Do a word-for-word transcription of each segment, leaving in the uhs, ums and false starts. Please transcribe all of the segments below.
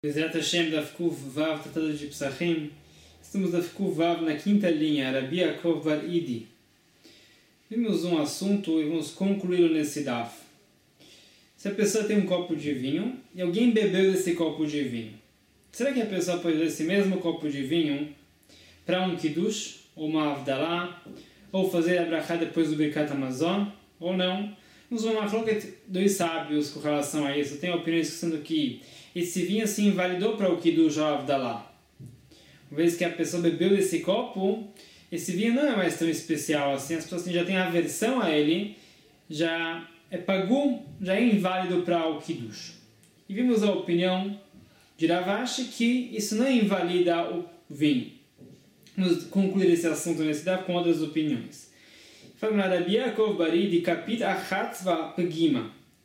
Bezerra Hashem da Fkuv Vav, Tratado de Psachim. Estamos da Fkuv Vav na quinta linha, Rabi Yaakov Bar Idi. Vimos um assunto e vamos concluí-lo nesse daf. Se a pessoa tem um copo de vinho e alguém bebeu desse copo de vinho, será que a pessoa pode usar esse mesmo copo de vinho para um kiddush, ou uma avdalá, ou fazer a brachá depois do Birkat Hamazon, ou não? Vamos ver uma coloca dois sábios com relação a isso. Tem a opinião dizendo que esse vinho se invalidou para o kiddush ou avdalá. Uma vez que a pessoa bebeu desse copo, esse vinho não é mais tão especial assim, as pessoas já têm aversão a ele, já é pagum, já é inválido para o kiddush. E vimos a opinião de Rav Ashi que isso não invalida o vinho. Vamos concluir esse assunto nesse daf com outras opiniões. Fala Rabi Yaakov Bar Idi, kapit achatzva pegima.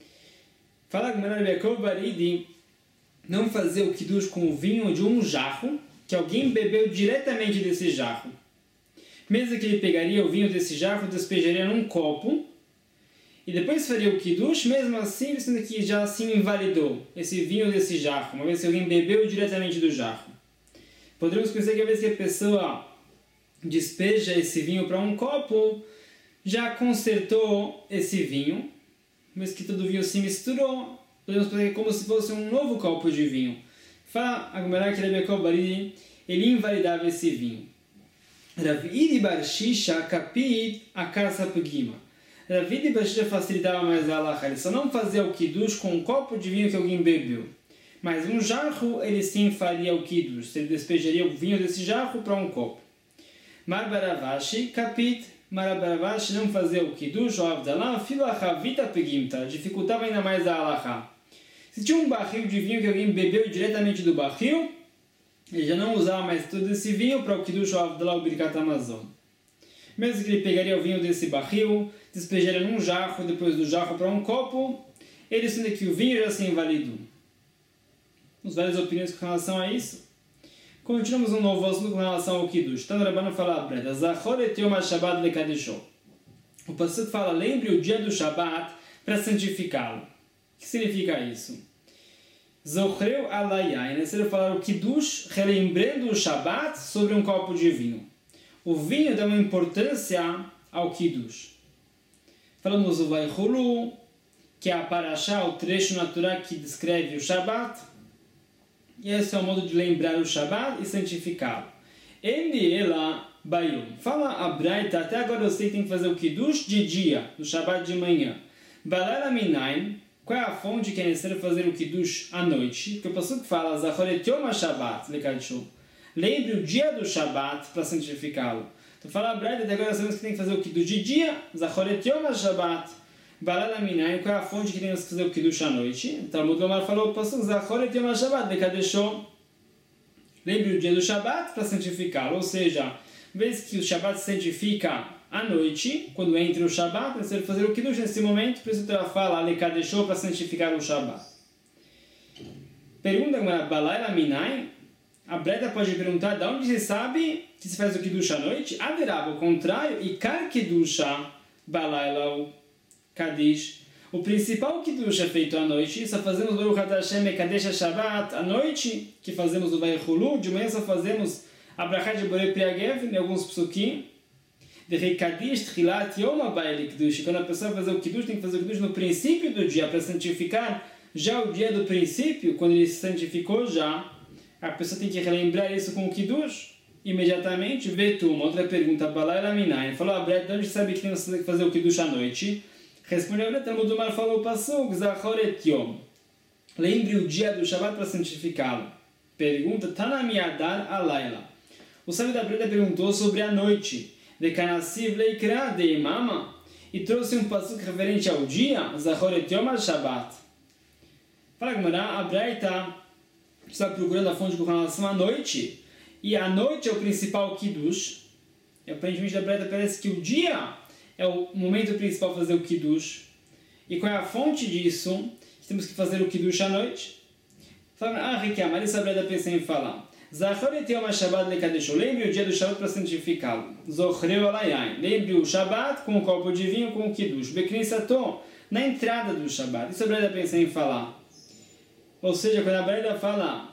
Fala Rabi Yaakov Bar Idi, não fazer o kiddush com o vinho de um jarro que alguém bebeu diretamente desse jarro. Mesmo que ele pegaria o vinho desse jarro, despejaria num copo e depois faria o kiddush, mesmo assim, sendo que já assim invalidou esse vinho desse jarro, uma vez que alguém bebeu diretamente do jarro. Poderíamos pensar que a vez que a pessoa despeja esse vinho para um copo, já consertou esse vinho, mas que todo o vinho se misturou, podemos pensar que é como se fosse um novo copo de vinho. Fala a Gemara que Rabi Yaakov Bar Idi, ele invalidava esse vinho. Rav Idi Bar Shisha kapit akasa pegima. Rav Idi Bar Shisha facilitava mais a halakha, ele só não fazia o kiddush com um copo de vinho que alguém bebeu. Mas um jarro, ele sim faria o kiddush, ele despejaria o vinho desse jarro para um copo. Mar bar Rav Ashi kapit, Mar bar Rav Ashi não fazia o kiddush ou avdalá, filo achavita pegimta, dificultava ainda mais a halakha. Se tinha um barril de vinho que alguém bebeu diretamente do barril, ele já não usava mais todo esse vinho para o kiddush ou avdalá ou Birkat Hamazon. Mesmo que ele pegaria o vinho desse barril, despejaria num jarro, depois do jarro para um copo, ele sendo que o vinho já se invalidou. Temos várias opiniões com relação a isso. Continuamos um novo assunto com relação ao kiddush. Tá no Rabbanu fala a breda, Zachor et yom ha-Shabbat lekadesho. O passuco fala, lembre o dia do Shabbat para santificá-lo. O que significa isso? Zochreu alayai, necessário falar o kiddush, relembrando o Shabbat sobre um copo de vinho. O vinho dá uma importância ao kiddush. Falamos o Vaychulu, que é a parashá, o trecho natural que descreve o Shabbat. E esse é o modo de lembrar o Shabbat e santificá-lo. Ele, ela, bayom. Fala a Braita, até agora eu sei que tem que fazer o kiddush de dia, do Shabbat de manhã. Balara minayin. Qual é a fonte que é necessário fazer o kiddush à noite? Porque o passuco fala, Zachor et yom ha-Shabbat lekadesho. Lembre o dia do Shabbat para santificá-lo. Então fala a Braita, até agora sabemos que tem que fazer o kiddush de dia, Zachor et yom ha-Shabbat. Balala minayin, qual é a fonte que tem que fazer o kiddush à noite? Então o Talmud Lomar falou, o passuco, Zachor et yom ha-Shabbat lekadesho. Lembre o dia do Shabbat para santificá-lo. Ou seja, vez que o Shabbat se santifica à noite, quando entra o Shabbat, é necessário fazer o kiddush nesse momento, por isso ela fala, lekadesho, para santificar o Shabbat. Pergunta agora, Balala minayin. A Breda pode perguntar de onde se sabe que se faz o kiddush à noite? Haverá, ao contrário, e kar kiddusha balayla kadish. O principal kiddush é feito à noite, só fazemos o Baruch Hashem Mekadesh Shabbat à noite, que fazemos o Vaychulu, de manhã só fazemos a brachá de Borei Priagev, em alguns psukim. De Rekadish Trilat Yom Abayel Kiddush. Quando a pessoa vai fazer o kiddush, tem que fazer o kiddush no princípio do dia, para santificar já o dia do princípio, quando ele se santificou já. A pessoa tem que relembrar isso com o kiddush imediatamente. Vetu, uma outra pergunta, Balayla Minayin. Falou a Breta, de onde sabe que tem que fazer o kiddush à noite? Respondeu a Breta, Talmud Lomar falou o passuco, Zachor et yom. Lembre o dia do Shabbat para santificá-lo. Pergunta, Tanami Adar Alayla. O sábio da Breta perguntou sobre a noite. De Kanasiv Leikra de Imama. E trouxe um passuco referente ao dia, Zachor et yom al-Shabbat. Fala a Gemara, a Breta está procurando a fonte com relação à noite, e a noite é o principal kiddush, e aparentemente a Breta parece que o dia é o momento principal para fazer o kiddush, e qual é a fonte disso? Temos que fazer o kiddush à noite. Fala, ah, Rikiam, ali a Breta pensa em falar, Zachor et yom ha-Shabbat lekadesho, lembre o dia do Shabbat para santificá-lo, Zochreu alayai, lembre o Shabbat com um copo de vinho com o kiddush, Beknisato, na entrada do Shabbat, isso a Breta pensa em falar. Ou seja, quando a Breda fala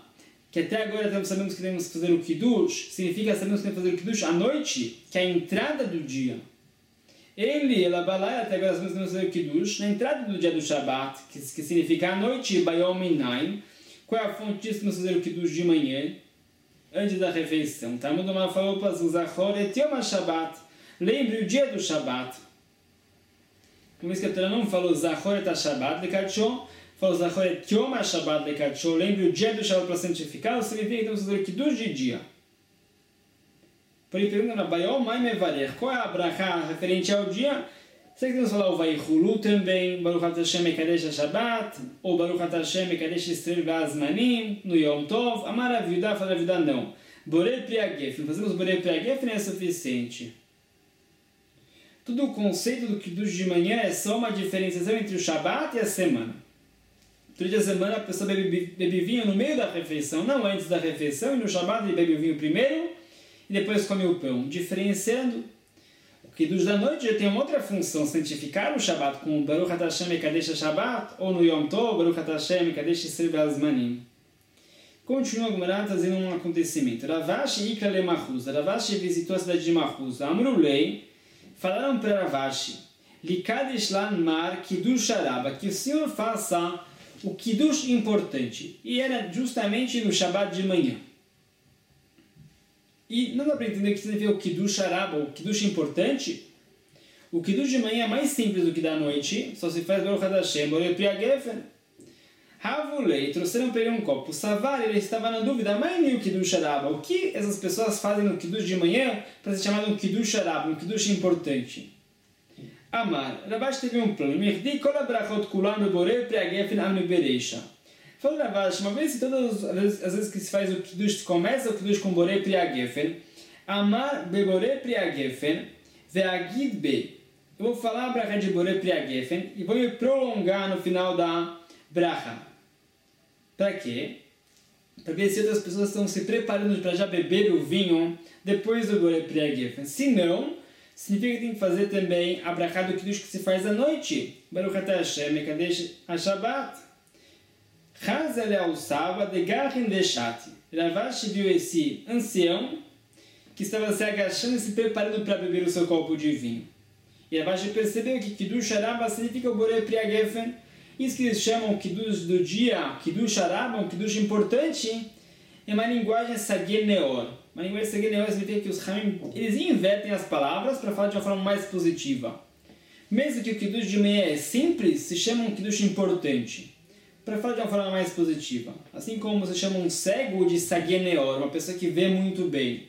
que até agora sabemos que temos que fazer o Kiddush, significa que sabemos que temos que fazer o Kiddush à noite, que é a entrada do dia. Ele, ela balai, até agora sabemos que temos que fazer o Kiddush, na entrada do dia do Shabbat, que, que significa à noite, Bayom Minaim. Qual é a fonte disso? Temos que fazer o Kiddush de manhã, antes da refeição. Talmud Omar falou para os Zachor et Yom HaShabbat, lembre o dia do Shabbat. Como isso que a Torá não falou Zachor et HaShabbat lekadshó, falou Zachor et Yom HaShabbat lekadshó, lembre o dia do Shabbat para santificar, significa que temos que fazer o Kiddush de dia. Por aí pergunta na Bayom Mai Mevarech, qual é a brachá referente ao dia? Será que temos que falar o Vaychulu também, Baruch Atah Hashem Mekadesh HaShabbat, ou Baruch Atah Hashem Mekadesh Yisrael V'Azmanim, no Yom Tov, Amar Aviudá, fala Aviudá não. Borei Priagef, fazemos Borei Priagef não é suficiente. Todo o conceito do Kiddush de manhã é só uma diferenciação entre o Shabbat e a semana. Durante a semana a pessoa bebe, bebe vinho no meio da refeição, não antes da refeição, e no Shabbat ele bebe o vinho primeiro e depois come o pão. Diferenciando, o Kiddush da noite já tem uma outra função, santificar o Shabbat com o Baruch Atah Hashem Mekadesh HaShabbat, ou no Yom Tov, Baruch Atah Hashem Mekadesh Yisrael V'Azmanim. Continua a Gemara trazendo um acontecimento. Ravashi Ikra Le Mahuz. Ravashi visitou a cidade de Mahuz. Amrulei, falaram para Ravashi, Likadesh Lan Mar Kiddush Araba, que o Senhor faça o Kiddush importante. E era justamente no Shabbat de manhã. E não dá para entender o que significa o Kiddush Araba, o Kiddush importante. O Kiddush de manhã é mais simples do que da noite, só se faz Baruch Atah Hashem, Borei Priagefen. Havulei, trouxeram para ele um copo. Savar, ele estava na dúvida, mas nem o Kiddush Araba. O que essas pessoas fazem no Kiddush de manhã para ser chamado um Kiddush Araba, um Kiddush importante? Amar, Ravash teve um plano. Mirdi kol abrachot kulam Borei Priagefen am bereisha. Falou Ravash, uma vez, todas as vezes que se faz o Kiddush, começa o Kiddush com Borei Priagefen, Amar be Borei Priagefen, ve'agid be. Eu vou falar a bracha de Borei Priagefen e vou me prolongar no final da bracha. Para quê? Para ver se outras pessoas estão se preparando para já beber o vinho depois do Borei Priagefen. Se não, significa que tem que fazer também a bracha do Kiddush que se faz à noite. Baruch Atah Hashem Mekadesh HaShabbat. Chazal al-Saba de Garin Deshati. Ravashi viu esse ancião que estava se agachando e se preparando para beber o seu copo de vinho. E Ravashi percebeu que Kiddush Araba significa o Borei Priagefen. Isso que eles chamam Kiddush do dia, Kiddush Araba, um Kiddush importante, é uma linguagem Sagir Neor. Uma linguagem Sagir Neor significa que os Hamim, eles invertem as palavras para falar de uma forma mais positiva. Mesmo que o Kiddush de manhã é simples, se chama um Kiddush importante, para falar de uma forma mais positiva. Assim como se chama um cego de Sagir Neor, uma pessoa que vê muito bem.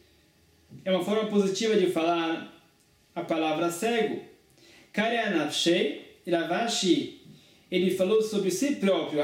É uma forma positiva de falar a palavra cego. Kareanavshei, Ravashi, ele falou sobre si próprio,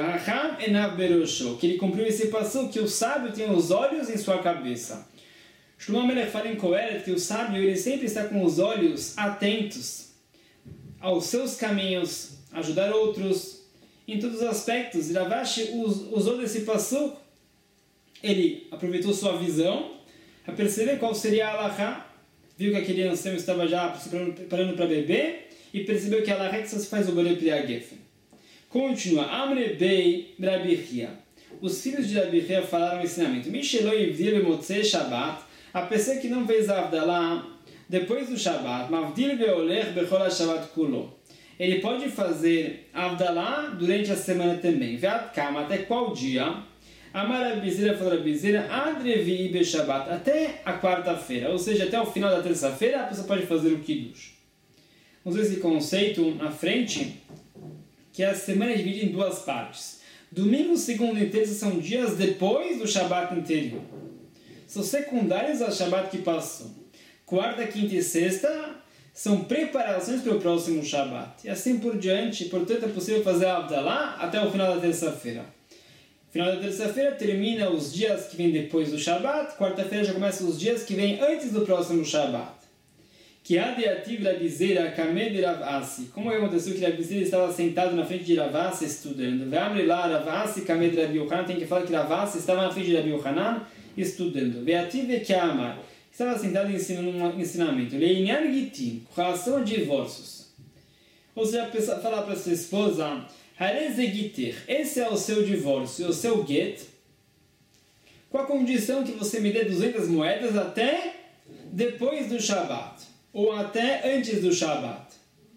que ele cumpriu esse passo, que o sábio tem os olhos em sua cabeça. Shlomo Melech fala em Kohelet que o sábio ele sempre está com os olhos atentos aos seus caminhos, ajudar outros em todos os aspectos. Ravashi usou desse passo, ele aproveitou sua visão para perceber qual seria a halakha, viu que aquele ancião estava já se preparando para beber e percebeu que a halakha que só se faz o Borei Priagefen. Continua, Amre Bei Rabbi. Os filhos de Rabbi falaram o ensinamento. Misheloi Vdir Motzei Shabbat, a pessoa que não fez Avdalá depois do Shabbat, Mavdir Beolech Bechol Shabbat Kulo. Ele pode fazer Avdalá durante a semana também. Veat Kama, até qual dia? Amar Rabizira falou Rabizira, Adrevi Be Shabbat, até a quarta-feira, ou seja, até o final da terça-feira, a pessoa pode fazer o Kiddush. Vamos ver esse conceito na frente, que a semana é dividida em duas partes. Domingo, segunda e terça são dias depois do Shabbat anterior. São secundários ao Shabbat que passou. Quarta, quinta e sexta são preparações para o próximo Shabbat. E assim por diante. Portanto, é possível fazer a Avdalá até o final da terça-feira. Final da terça-feira termina os dias que vêm depois do Shabbat. Quarta-feira já começa os dias que vêm antes do próximo Shabbat. Que Adiativ Rabizera Kamed Rav Asi. Como aconteceu que Rabizera estava sentado na frente de Rav Asi estudando? Ve'amri lá Rav Asi Kamed Rabi Yochanan. Tem que falar que Rav Asi estava na frente de Rabi Yochanan estudando. Ve'ativ Keamar. Estava sentado ensinando um ensinamento. Leinyan Gitim. Com relação a divórcios. Ou seja, falar para sua esposa, Hareze Giter. Esse é o seu divórcio, o seu get. com a condição que você me dê duzentas moedas até depois do Shabat, ou até antes do Shabat.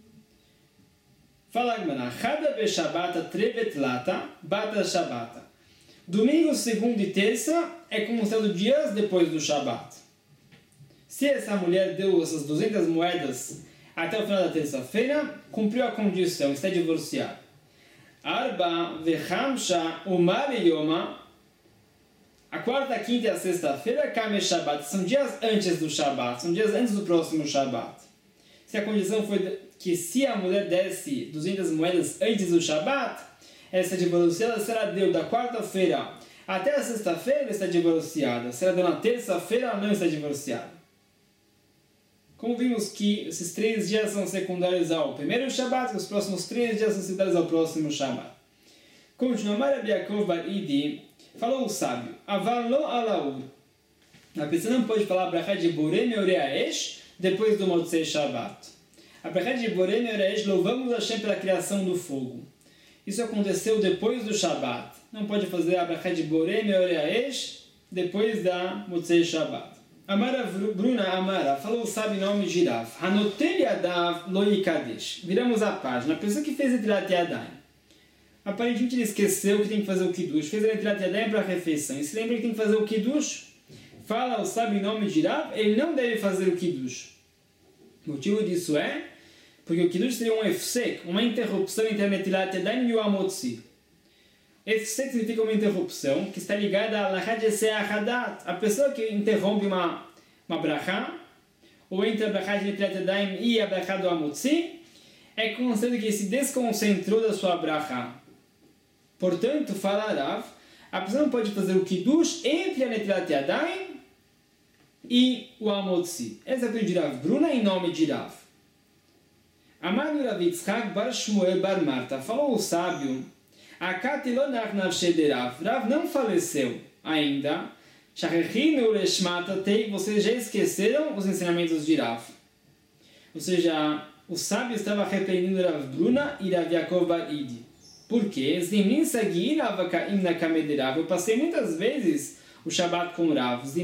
Fala Agmaná, Chada be Shabata trevet lata, bata Shabata. Domingo, segunda e terça é considerado dias depois do Shabat. Se essa mulher deu essas duzentas moedas até o final da terça-feira, cumpriu a condição, está divorciada. Arba vechamsha umar yoma. A quarta, a quinta e a sexta-feira, Kame Shabbat, são dias antes do Shabbat, são dias antes do próximo Shabbat. Se a condição foi que se a mulher desse duzentas moedas antes do Shabbat, ela está divorciada. Se ela deu da quarta-feira até a sexta-feira, ela está divorciada. Se ela deu na terça-feira, ela não está divorciada. Como vimos que esses três dias são secundários ao primeiro Shabbat, os próximos três dias são secundários ao próximo Shabbat. Continua, Rabbi Yaakov bar Idi, falou o sábio, Aval lo alaur. A pessoa não pode falar brachá de Borei Meoreaesh depois do Motzei Shabbat. A brachá de Borei Meoreaesh, louvamos Hashem pela criação do fogo. Isso aconteceu depois do Shabbat. Não pode fazer a brachá de Borei Meoreaesh depois da Motzei Shabbat. Amara Bruna Amara, falou o sábio nome de Rav. Hanotel Yadav lo yikadesh. Viramos a página. A pessoa que fez Netilat Yadayim, aparentemente ele esqueceu que tem que fazer o Kiddush. Fez a Netilat Yadayim para a refeição. E se lembra que tem que fazer o Kiddush? Fala o sábio nome de Rav, ele não deve fazer o Kiddush. O motivo disso é porque o Kiddush seria um efsek, uma interrupção entre a Netilat Yadayim e o Amotzi. Efsek significa uma interrupção que está ligada a Lachad Hadat, a pessoa que interrompe uma, uma brachá, ou entre a brachá de Netilat Yadayim e a brachá do Amotzi, é considerado que ele se desconcentrou da sua brachá. Portanto, fala Rav, a pessoa não pode fazer o Kiddush entre a Netilat Yadayim e o Amotzi. Essa é a de Rav Bruna em nome de Rav. Amar Rav Yitzchak bar Shmuel bar Marta, falou o sábio, Rav não faleceu ainda. Vocês já esqueceram os ensinamentos de Rav. Ou seja, o sábio estava repreendendo Rav Bruna e Rav Yaakov bar Idi. Por quê? Eu passei muitas vezes o Shabbat com Rav. Às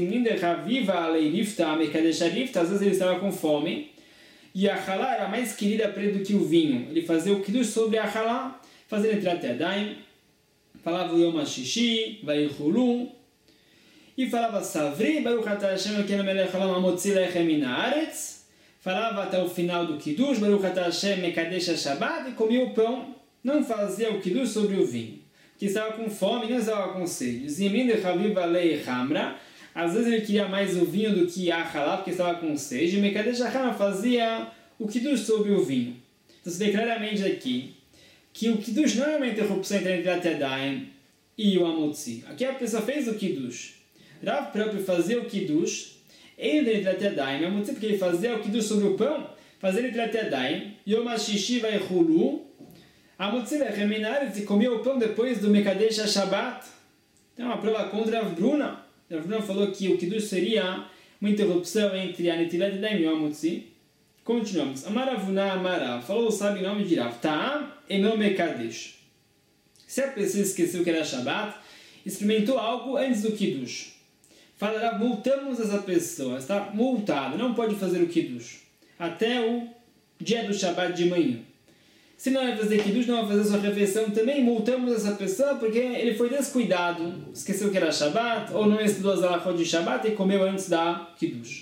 vezes ele estava com fome. E a halá era mais querida para ele do que o vinho. Ele fazia o kiddush sobre a halá, fazia Netilat Yadayim, falava o Yom HaShishi, Vayichulu, e falava Savri, Baruch Atah Hashem Elokeinu melech haolam hamotzi lechem min haaretz, falava até o final do kiddush, Baruch Atah Hashem mekadesh haShabbat, e comia o pão, não fazia o kiddush sobre o vinho, que estava com fome, não estava com sede. Zimrin de Chaviv alei Hamra, às vezes ele queria mais o vinho do que a halá, porque estava com sede, e mekadesh haHamra fazia o kiddush sobre o vinho. Então se vê claramente aqui que o Kiddush não é uma interrupção entre a Netilat Yadayim e o Amotzi. Aqui a pessoa fez o Kiddush. Rav próprio fazia o Kiddush, ele da Netilat Yadayim, o Amotzi porque ele fazia o Kiddush sobre o pão, fazia Netilat Yadayim, Yom HaShishi Vayichulu, Amotzi lechem min haaretz, e comia o pão depois do Mekadesh HaShabbat. Então uma prova contra Rav Bruna. Rav Bruna falou que o Kiddush seria uma interrupção entre a Netilat Yadayim e o Amotzi. Continuamos. Amaravuna Amara, falou o sábio em nome de Rav. Ta'am eno mekadesh. Se a pessoa esqueceu que era Shabbat, experimentou algo antes do Kiddush. Fala Rav, multamos essa pessoa, está multada, não pode fazer o Kiddush até o dia do Shabbat de manhã. Se não vai fazer Kiddush, não vai fazer sua refeição, também multamos essa pessoa porque ele foi descuidado, esqueceu que era Shabbat, ou não estudou as halachot de Shabbat e comeu antes da Kiddush.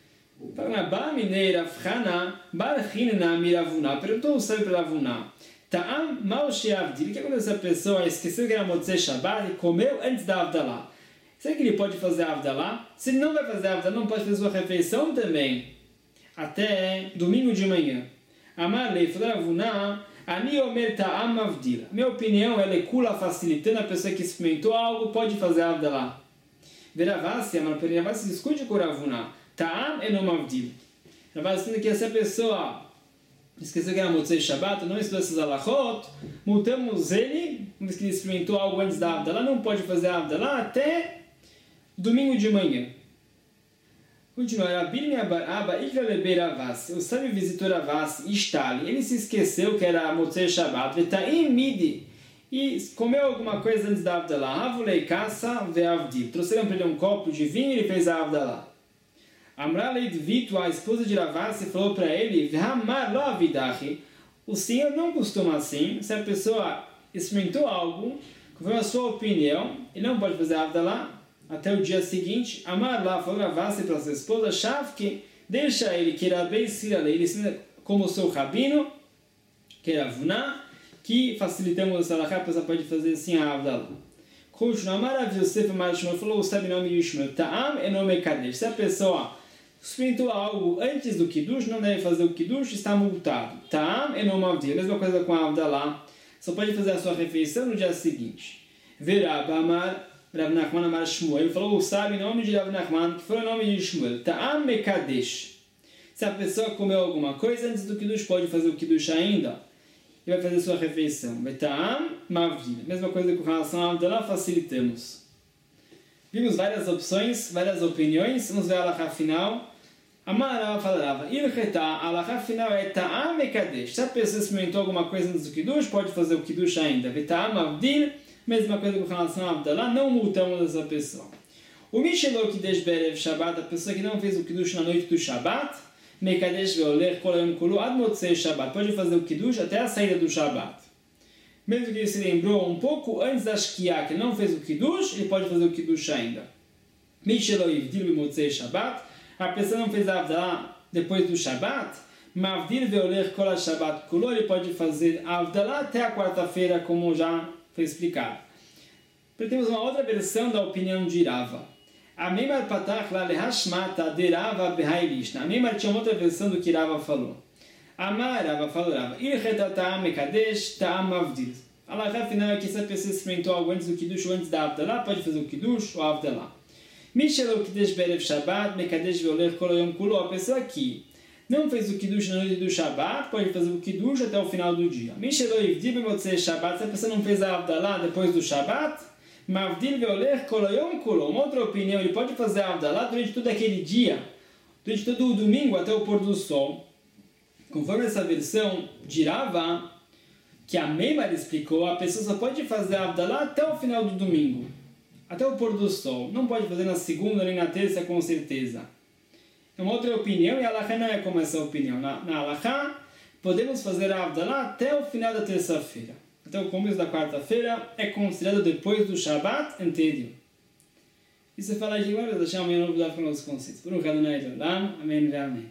Perguntou o sábio para Ravuna, Ta'am mal she'avdil, o que aconteceu? Essa pessoa esqueceu que era Motzei Shabbat e comeu antes da Avdalá. Será que ele pode fazer a Avdalá? Se ele não vai fazer a Avdalá, não pode fazer sua refeição também até domingo de manhã. Amar lei, falou Ravuna, Ani omer ta'am avdil. Minha opinião é lecula facilitando a pessoa que experimentou algo, pode fazer a Avdalá. Veravasi, Amar Veravasi discute com Ravuna. Ta'am enom avdil. Ravasi dizendo que essa pessoa esqueceu que era Motzei Shabbat, não estudou essas halachot, multamos ele, mas que ele experimentou algo antes da Avdalá, não pode fazer a Avdalá até domingo de manhã. Continuar, Abirmi Abba Ikra Lebe Ravasi, o sábio visitou Ravasi, Ishtali, ele se esqueceu que era Motzei Shabbat, Vetaim Midi, e comeu alguma coisa antes da Avdalá. Havulei caça ve'avdil. Trouxeram para ele um copo de vinho e ele fez a Avdalá. Amralei Dvitu, a esposa de Ravassi, falou para ele: V'hamar lo avidachi. O Senhor não costuma assim. Se a pessoa experimentou algo, conforme a sua opinião, ele não pode fazer a Avdalá até o dia seguinte. Amar lá falou Ravassi para sua esposa: Shavki, deixa ele que era bem sirale. Ele ensina como o seu rabino, que era Vuná, que facilitamos essa alahá, a pessoa pode fazer assim a Avdalá. Falou o sabinome Yishmael, Ta'am e nome Kadesh. Se a pessoa experimentou algo antes do Kiddush, não deve fazer o Kiddush, está multado. Ta'am e nome Avdil. Mesma coisa com a Avdalá. Só pode fazer a sua refeição no dia seguinte. Verab Amar, Rav Nachman Amar Shmuel. Ele falou o sabinome de Rav Nachman, que foi o nome de Shmuel. Ta'am e Kadesh. Se a pessoa comeu alguma coisa antes do Kiddush, pode fazer o Kiddush ainda. E vai fazer sua refeição. Beta'am mavdil. Mesma coisa com relação a Avdalá, facilitamos. Vimos várias opções, várias opiniões. Vamos ver a alahá final. Amarava falava. Ilcheta, a alahá final é ta'am e kadesh. Se a pessoa experimentou alguma coisa antes do Kiddush, pode fazer o Kiddush ainda. Beta'am mavdil. Mesma coisa com relação a Avdalá, não multamos essa pessoa. O Mishelo Kiddush Berev Shabbat, a pessoa que não fez o Kiddush na noite do Shabbat, Mekadesh ve'oler kol hayom kulo ad motzei Shabbat. Pode fazer o Kiddush até a saída do Shabbat. Mesmo que ele se lembrou um pouco antes da Shkia, que não fez o Kiddush, ele pode fazer o Kiddush ainda. Mishelo Yivdil motzei Shabbat. A pessoa não fez a Avdalá depois do Shabbat, Mavdil ve'oler kol Shabbat kulo. Ele pode fazer a Avdalá até a quarta-feira, como já foi explicado. Temos uma outra versão da opinião de Rava. A Meimar Patach la lehashmata de Rava behailishna. A Meimar tinha outra versão do que Rava falou. Amar Rava falou Rava. Ilcheta ta'am mekadesh ta'am avdil. A alahá final é que se a pessoa experimentou algo antes do Kiddush ou antes da Avdalá, pode fazer o Kiddush ou a Avdalá. Mishelo Kiddush berev Shabbat mekadesh ve'oler kol hayom kulo. A pessoa que não fez o Kiddush na noite do Shabbat, pode fazer o Kiddush até o final do dia. Mishelo yivdil b'motzei Shabbat. Se a pessoa não fez a Avdalá depois do Shabbat, Mavdil ve'oler kol hayom kulo. Uma outra opinião, ele pode fazer a Avdalá durante todo aquele dia, durante todo o domingo até o pôr do sol. Conforme essa versão de Rava, que a Meimar explicou, a pessoa só pode fazer a Avdalá até o final do domingo, até o pôr do sol. Não pode fazer na segunda nem na terça, com certeza. É uma outra opinião, e a alahá não é como essa opinião. Na, na alahá, podemos fazer a Avdalá até o final da terça-feira. Até o começo da quarta-feira é considerado depois do Shabbat inteiro. E se falar de agora, deixar amanhã novo dá para os conceitos. Por um caso, amém, amém.